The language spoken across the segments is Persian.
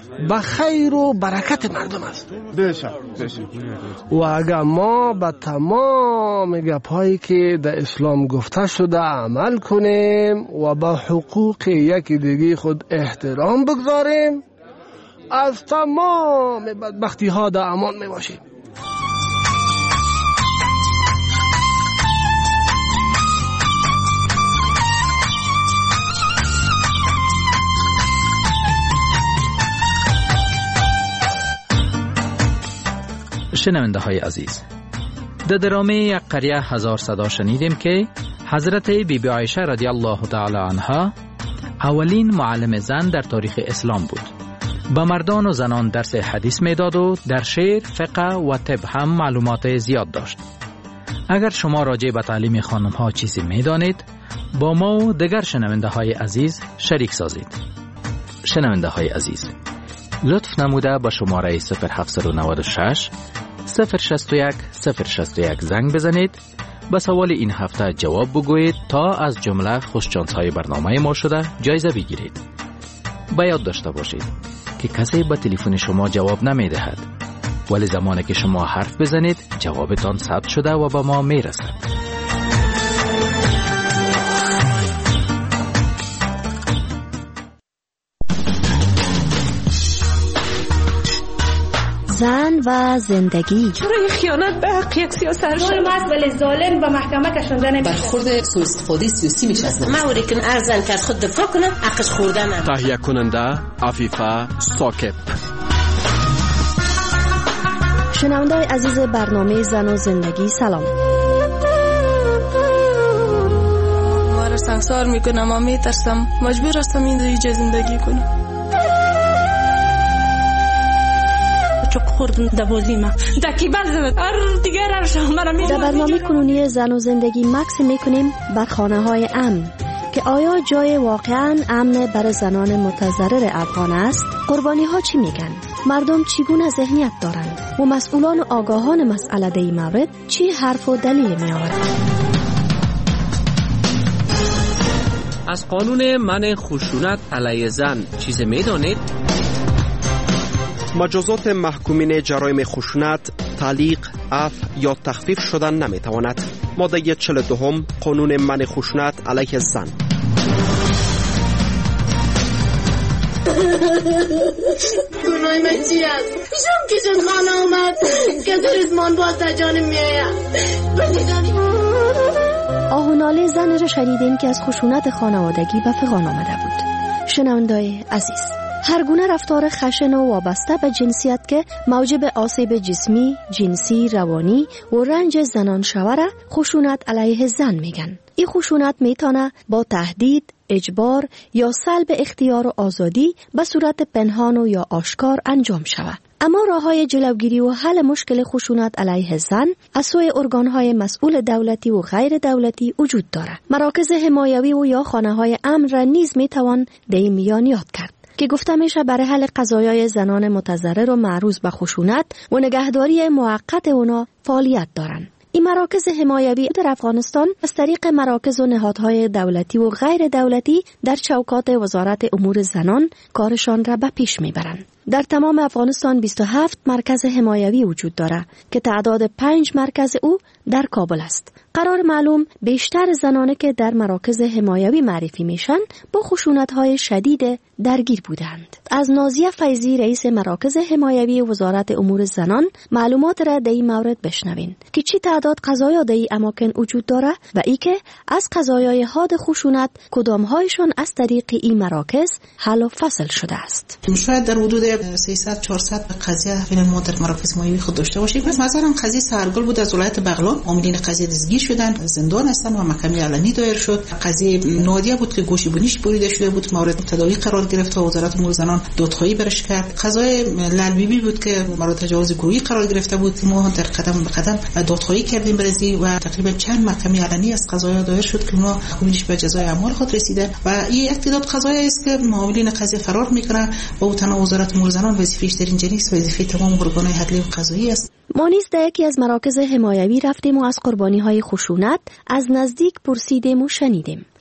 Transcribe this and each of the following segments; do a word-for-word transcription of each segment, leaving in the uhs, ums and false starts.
به خیر و برکت مردم است. بشه بشه. و اگر ما به تمام گپ‌هایی که در اسلام گفته شده عمل کنیم و به حقوق یکی دیگه خود احترام بگذاریم، از تمام بدبختی ها در امان می باشیم. شنونده های عزیز، در درامه یک قریه هزار صدا شنیدیم که حضرت بی بی عایشه رضی الله تعالی عنها اولین معلم زن در تاریخ اسلام بود. به مردان و زنان درس حدیث میداد و در شعر، فقه و طب هم معلومات زیاد داشت. اگر شما راجع به تعلیم خانم ها چیزی میدانید، با ما و دیگر شنونده های عزیز شریک سازید. شنونده های عزیز، لطف نموده با شماره صفر هفت نه شش صفر شش یک صفر شش یک زنگ بزنید، به سوال این هفته جواب بگویید تا از جمله خوششانس های برنامه ما شده جایزه بگیرید. به یاد داشته باشید که کسی به تلفن شما جواب نمی دهد، ولی زمانی که شما حرف بزنید جوابتان ثبت شده و به ما می رسد. زن و زندگی. چرا این خیانت به حق یک سیاست ظلم است ولی ظالم به محکمه کشانده نمیشه. برخورد سوء استفاده سیاسی میشه از ما وری که ارزن که خود دفاع کنه حقش خوردن. تهیه کننده عفیفه ساکت. شنونده عزیز برنامه زن و زندگی، سلام. ما را سنگسار میکنم، ما میترسم، مجبور هستم این اینجا زندگی کنم. خوردم دبوزی ما دکی بزد ار دیگر ارشم مرا می در برنامه کنونی زن و زندگی مکس میکنیم بر خانه های امن که آیا جای واقعا امن برای زنان متضرر افغان است؟ قربانی ها چی میگن؟ مردم چگونه ذهنیت دارند و مسئولان و آگاهان مسئله در این مورد چی حرف و دلیل می آورند؟ از قانون منع خشونت علیه زن چیز میدانید؟ مجازات محکومین جرایم خشونت، تعلیق، عفو یا تخفیف شدن نمیتواند. ماده چهل و دو قانون منع خشونت علیه زن. گناه من چی است؟ پیشم کشون خانه آمد که در ازمان باز در جانم میاید. آه و ناله زن را شنیدیم که از خشونت خانوادگی به فغان آمده بود. شنونده‌های عزیز، هر گونه رفتار خشن و وابسته به جنسیت که موجب آسیب جسمی، جنسی، روانی و رنج زنان شوره خشونت علیه زن میگن. این خشونت میتونه با تهدید، اجبار یا سلب اختیار و آزادی به صورت پنهان و یا آشکار انجام شود. اما راه‌های جلوگیری و حل مشکل خشونت علیه زن از سوی ارگان‌های مسئول دولتی و غیر دولتی وجود دارد. مراکز حمایوی و یا خانه‌های امن را نیز میتوان در این میان یاد کرد که گفته میشه برای حل قضایای زنان متضرر و معروض به خشونت و نگهداری موقت اونا فعالیت دارند. این مراکز حمایوی در افغانستان از طریق مراکز و نهادهای دولتی و غیر دولتی در چوکات وزارت امور زنان کارشان را به پیش میبرند. در تمام افغانستان بیست و هفت مرکز حمایوی وجود دارد که تعداد پنج مرکز او در کابل است. قرار معلوم بیشتر زنانی که در مراکز حمایوی معرفی میشن با خشونت‌های شدید درگیر بودند. از نازیه فیضی رئیس مراکز حمایوی وزارت امور زنان معلومات را در این مورد بشنوین که چی تعداد قضایا در این اماکن وجود داره و ای که از قضایای حاد خشونت کدام‌هایشان از طریق این مراکز حل و فصل شده است. شاید در حدود سیصد چهارصد قضیه بین ما در مراکز حمایوی خود داشته باشیم. مثلا قضیه سهرگل بود از ولایت بغلان، عاملین قضیه دستگیر شدن، زندان هستن و محکمه علنی دایر شد. قضیه نادیه بود که گوشی بونیش بریده شده بود، مورد تداوی قرار گرفت و وزارت امور زنان دادخواهی برش کرد. قضیه لالبیبی بود که مورد تجاوز گروهی قرار گرفته بود، ما در قدم به قدم دادخواهی کردیم برزی و تقریبا چند محکمه علنی از قضایا دایر شد که ما حکمش به جزای اعمال خود رسیده و این اقتداد قضایی است که معاونین قضیه فرار میکنن و تنها وزارت امور زنان وظیفه‌اش در این جنیس وظیفه تمام ارگان‌های عدلی و قضایی است. ما نیز در یکی از مراکز حمایوی رفتیم و از قربانی‌های خشونت از نزدیک پرسیدیم و شنیدیم.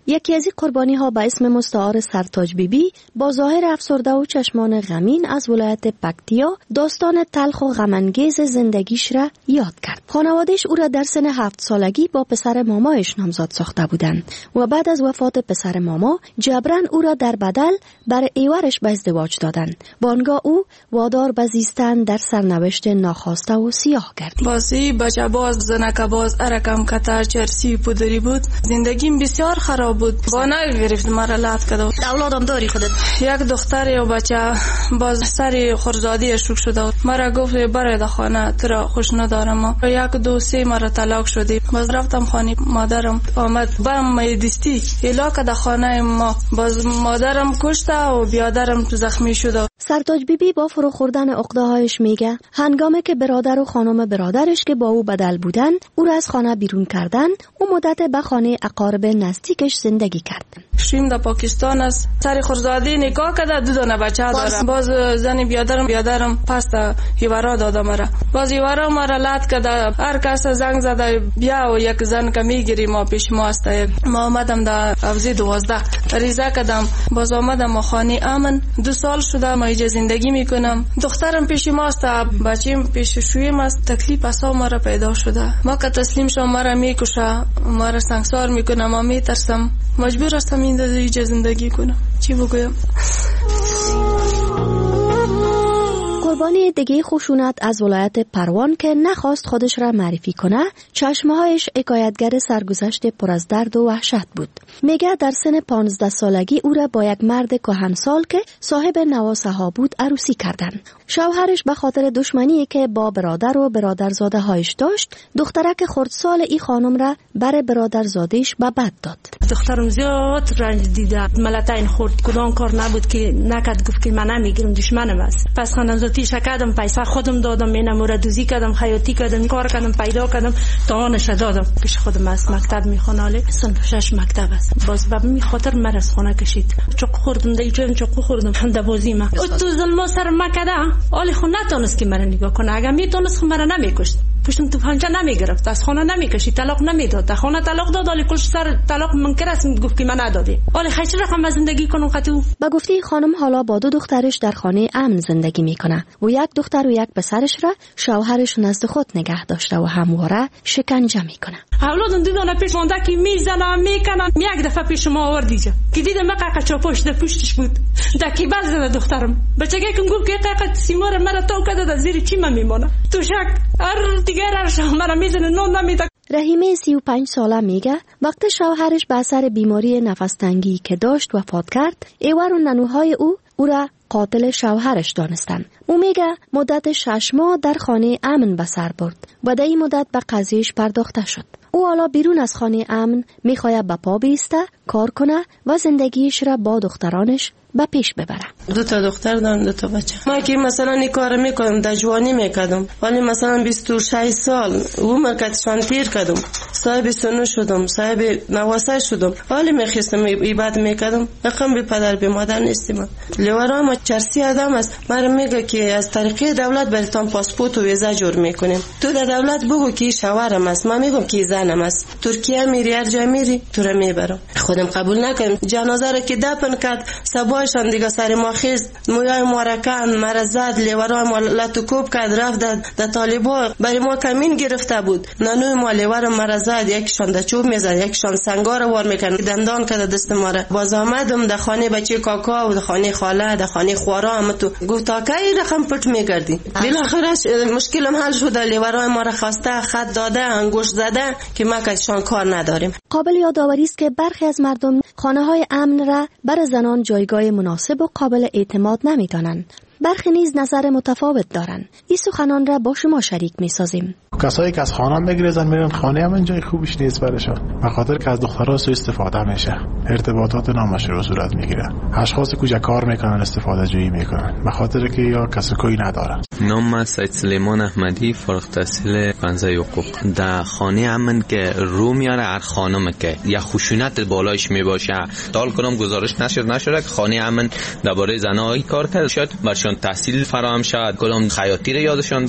یکی از قربانی ها به اسم مستعار سرتاج بیبی با ظاهر افسرده و چشمان غمین از ولایت پکتیا داستان تلخ و غمانگیز زندگیش را یاد کرد. خانواده‌اش او را در سن هفت سالگی با پسر مامایش نامزاد ساخته بودند و بعد از وفات پسر ماما جبران او را در بدل بر ایوارش به ازدواج دادند. بانگاه او وادار به زیستن در سرنوشت ناخواسته و سیاه گردید. بازی بچه باز زنک باز ارکم کتر چرسی پودری بود. زندگیم بسیار خراب بود. وانه گرفت مرا لات کرد. اولادم داری خودت؟ یک دختر و بچه باز سری خردادی شروع شده. مرا گفت برای در خانه تو را خوش ندارم. یک دو سه مرا طلاق شدی. باز رفتم خانه مادرم آمد بم دستی الاکه در خانه ما. باز مادرم کشته و بیادرم زخمی شده. سرتاج بیبی با فرو خوردن عقده هایش میگه هنگامی که برادر و خانم برادرش که با او بدل بودن او را از خانه بیرون کردن، او مدت به خانه اقارب نزدیکش زندگی کرد. شیم در پاکستان است. سری خردادی نکاح کرده، دو دانه بچه دارم. باز زنی بیادرم بیادرم پس هیوارا داده مرا. باز هیوارا مرا لات کرده. هر کس زنگ زده بیا و یک زن که میگیری ما پیش ما است. ما آمدم در افزی دوازده ریزه کردم. باز آمدم خانه امن. دو سال شده ما اینجا زندگی میکنم. دخترم پیش ما است، بچیم پیش شویم است. تکلیف اسا مرا پیدا شده. ما که تسلیم شم مرا میکشه، مرا سنگسار میکنه، ما میترسم. مجبور هستم اینجا زندگی کنم. چی بگویم؟ قربانی دیگه خشونت از ولایت پروان که نخواست خودش را معرفی کنه، چشمهایش حکایتگر سرگذشت پر از درد و وحشت بود. میگه در سن پانزده سالگی او را با یک مرد کهنسال که صاحب نواسه ها بود عروسی کردن. شوهرش به خاطر دشمنی که با برادر و برادرزاده هایش داشت، دخترک خردسال ای خانم را بر برادرزادهش به بد داد. دخترم زیاد رنج دیده، ملتین خورد، کدام کار نبود که نکد، گفت که من نمیگیرم، دشمنم است. پس خانم زاتی شکردم، پیسه خودم دادم، اینم را دوزی کردم، خیاطی کردم، کار کردم، پیدا کردم، تا آنش دادم. پیش خودم از مکتب میخوناله، صنف شش مکتب است. باز به می خاطر مرا از خانه کشید. چوق خوردم، دیگه چوق خوردم، هم بازی ما. تو ظلم سر مکده، آلی خو نتونست که مرا نگاه کنه. اگه میتونست خو مرا نمیکشت. پشتم تو پنجه نمیگرفت، از خانه نمیکشید، طلاق نمیداد. در خانه طلاق داد، آلی کلش سر طلاق منکر است، گفت که من ندادی. آلی خیلی رقم زندگی کنم قطعو. با گفته خانم حالا با دو دخترش در خانه امن زندگی میکنه و یک دختر و یک پسرش را شوهرش نزد خود نگه داشته و همواره شکنجه میکنه. اولادم دو دانه پیش مونده که میزنم میکنم. یک دفعه پیش ما آوردیجا که دیدم مقاقه چاپاش در پشتش بود. دکی بل زده دخترم. بچگی که گفت که قاقه سیمار مرا تو کده در زیر چی من میمونه. تو شک هر دیگر هر شو مرا میزنه نون نمیده. رحیمه سی و پنج ساله میگه وقت شوهرش به اثر بیماری نفس تنگی که داشت وفات کرد، ایوار و ننوهای او او را قاتل شوهرش دانستن. او میگه مدت شش ماه در خانه امن به سر برد و در این مدت به قضیهش پرداخته شد. او حالا بیرون از خانه امن میخواید به پا بیسته، کار کنه و زندگیش را با دخترانش به پیش ببره. دو تا دختر دارم، دو تا بچه. ما که مثلا این کار میکنم در جوانی میکردم، ولی مثلا بیست و شش سال عمر کتشان پیر کردم، صاحب سنو شدم، صاحب نواسه شدم، ولی میخواستم عبادت میکردم. رقم به پدر به مادر نیستم. لیورام چرسی آدم است. مرا میگه که از طریق دولت براتون پاسپورت و ویزا جور میکنیم. تو در دولت بگو که شوهرم است، من میگم که زنم است. ترکیه میری، هر جا میری تو را میبرم. خودم قبول نکنم. جنازه را که دفن کرد، سبایشان دیگه سر ما خیز، مویای مارکان مرزاد، لیورای ما لاتوکوب کرد، رفت در طالبا برای ما کمین گرفته بود. نانوی ما لیور مرزاد، یکیشان در چوب میزد، یکیشان سنگار وار میکرد، دندان کرد دست ما را. باز آمدم در خانه بچه کاکا و در خانه خاله، در خانه خوارا هم تو گفت تا کی رقم پټ میگردی. بالاخره مشکلم حل شد. لیورای ما را خواسته، خط داده، انگشت زده که ما کشان کار نداریم. قابل یادآوری است که برخی از مردم خانه‌های امن را برای زنان جایگاه مناسب و قابل اعتماد نمی‌دانند. برخی نیز نظر متفاوت دارند. این سخنان را با شما شریک می‌سازیم. کسایی که از خانه بگریزن میرن خانه هم جای خوبش نیست برشان، به خاطر که از دخترها سوء استفاده میشه، ارتباطات نامشروع صورت میگیره، اشخاص کجا کار میکنن استفاده جویی میکنن، به خاطر که یا کسی کوی ندارن. نام سید سلیمان احمدی، فارغ التحصیل پنزه حقوق. در خانه امن که رو میاره هر خانم که یا خشونت بالایش میباشه، تال کنم گزارش نشد نشده که خانه امن درباره زنای کار کرد، شاید برشان تحصیل فراهم شد، کدام خیاطی رو یادشان بده.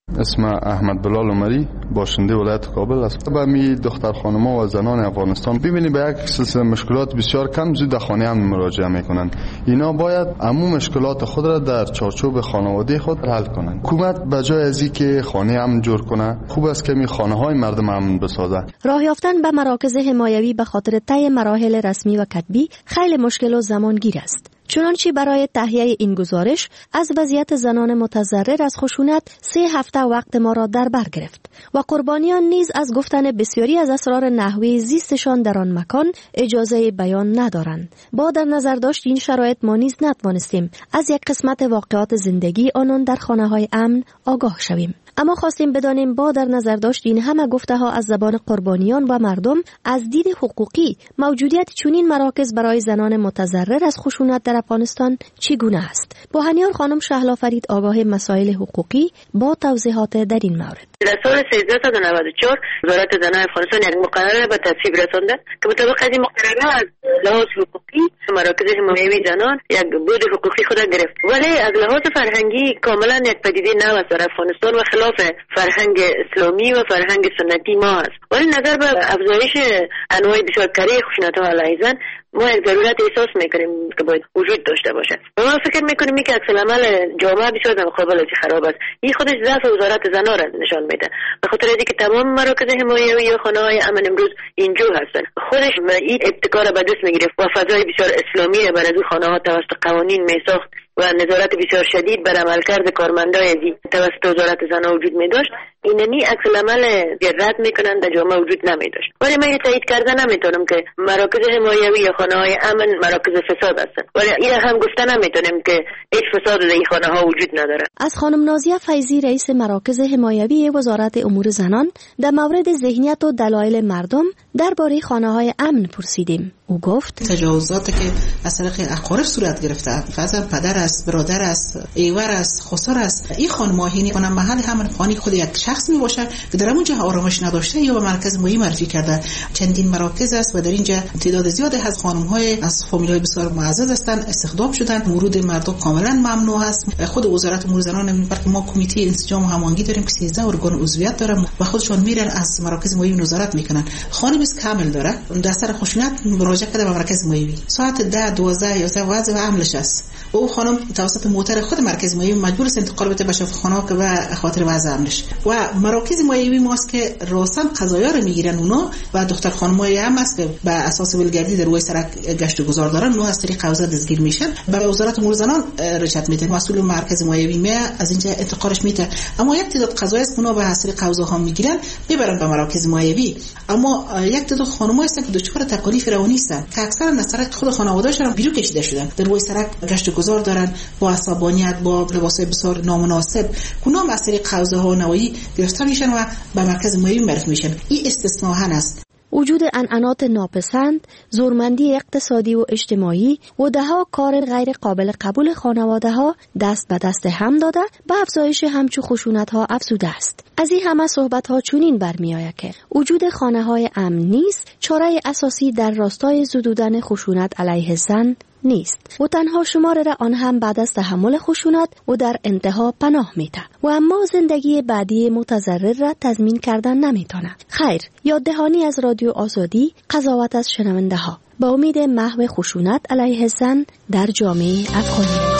اسم احمد بلال عمری، باشنده ولایت کابل است. با می دختر خانم‌ها و زنان افغانستان ببینید به یک سلسله مشکلات بسیار کم زود در خانه هم مراجعه میکنند. اینا باید عموم مشکلات خود را در چارچوب خانواده خود حل کنند. حکومت به جای از اینکه خانه هم جور کنه، خوب است که می خانه‌های مردم هم بسازه. راه یافتن به مراکز حمایوی به خاطر طی مراحل رسمی و کتبی خیلی مشکل و زمانگیر است. چنانچه برای تهیه این گزارش از وضعیت زنان متضرر از خشونت سه هفته وقت ما را در بر گرفت و قربانیان نیز از گفتن بسیاری از اسرار نحوه زیستشان در آن مکان اجازه بیان ندارند. با در نظر داشت این شرایط ما نیز نتوانستیم از یک قسمت واقعات زندگی آنان در خانه‌های امن آگاه شویم. اما خواستیم بدانیم با در نظر داشت این همه گفته ها از زبان قربانیان و مردم از دید حقوقی موجودیت چنین مراکز برای زنان متضرر از خشونت در افغانستان چگونه است. بوهنیار خانم شهلا فرید آگاه مسائل حقوقی با توضیحات در این مورد. در سال سیزده و نود و چهار وزارت زنان افغانستان یک مقرره به تصویب رسانده که مطابق از این مقرره از لحاظ حقوقی مراکز حمایوی زنان یک بود حقوقی خود گرفت، ولی از لحاظ فرهنگی کاملا یک پدیده نو است در افغانستان و خلاف فرهنگ اسلامی و فرهنگ سنتی ما است. ولی نظر به افزایش انواع بسیار کره خشونت ها علیه زن ما یک ضرورت احساس میکنیم که باید وجود داشته باشه و ما فکر میکنیم که عکس العمل جامعه بسیار در مقابل از خراب است. این خودش ضعف وزارت زنان را نشان میده، به خاطر اینکه تمام مراکز حمایوی و خانه‌های امن امروز اینجور هستن. خودش این ابتکار به دست میگرفت و فضای بسیار اسلامی بر از خانه‌ها توسط قوانین میساخت و نظارت بسیار شدید بر عملکرد کارمندای ازی توسط وزارت زنان وجود می داشت. اینمی عکس العمل رد میکنن در جامعه وجود نمی داشت. ولی من تایید کرده نمیتونم که مراکز حمایوی یا خانه‌های امن مراکز فساد هستن، ولی این هم گفته نمیتونم که هیچ فساد در این خانه‌ها وجود نداره. از خانم نازیه فیضی رئیس مراکز حمایوی وزارت امور زنان در مورد ذهنیت و دلایل مردم درباره خانه‌های امن پرسیدیم. او گفت تجاوزاتی که از طریق اقارب صورت گرفته، فرضاً پدر است، برادر است، ایور است، خسر است، این خانم‌هایی کنن محل همون خانه خود یک شخص می باشه که در اونجا آرامش نداشته یا به مرکز مایی معرفی کرده. چندین مراکز است و در اینجا تعداد زیادی از خانم‌های از فامیل‌های بسیار معزز هستند استخدام شدن. ورود مردم کاملا ممنوع است. خود وزارت امور زنان بلکه ما کمیته انسجام و هماهنگی داریم که سیزده ارگان عضویت داره و خودشون میرن از مراکز مایی نظارت میکنن. خانم است کامل داره در سر خشونت مراجعه کرده به مرکز مایی ساعت ده دوازده یازده وضع و عملش است و او خانم توسط موتر خود مرکز مایی مجبور است انتقال بده به شفاخانه که به خاطر وضع عملش و مراکز مایی ماست که راسن قضایا رو میگیرن اونا و دختر خانمای هم است که به اساس ولگردی در روی سرک گشت و گذار دارن اونا از طریق قوزه دستگیر میشن. برای وزارت امور زنان رشد میده مسئول مرکز مایی می از اینجا انتقالش میده، اما یک تعداد قضایا است اونا به طریق قوزه ها میگیرن میبرن به مراکز مایی. اما یک تعداد خانمایی هستن که دچار تکالیف روانی هستن که اکثرا از طریق خود خانواده‌شون بیرون کشیده شدن، در روی سرک گشت و گذار دارن با عصبانیت با لباسای بسیار نامناسب اونا از طریق قوزه ها نوایی گرفته میشن و به مرکز مایی معرفی میشن. این استثناء است. وجود عنعنات ناپسند، زورمندی اقتصادی و اجتماعی و دهها کار غیر قابل قبول خانواده‌ها دست به دست هم داده به افزایش همچو خشونت‌ها افزوده است. از این همه صحبت‌ها چنین برمی‌آید که وجود خانه‌های امن نیست چاره اساسی در راستای زدودن خشونت علیه زن نیست و تنها شماره را آن هم بعد از تحمل خشونت و در انتها پناه میده و اما زندگی بعدی متضرر را تضمین کردن نمیتونه. خیر، یاد دهانی از رادیو آزادی، قضاوت از شنونده ها با امید محو خشونت علیه زن در جامعه افغانی.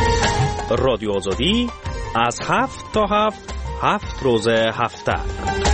رادیو آزادی از هفت تا هفت هفت روز هفته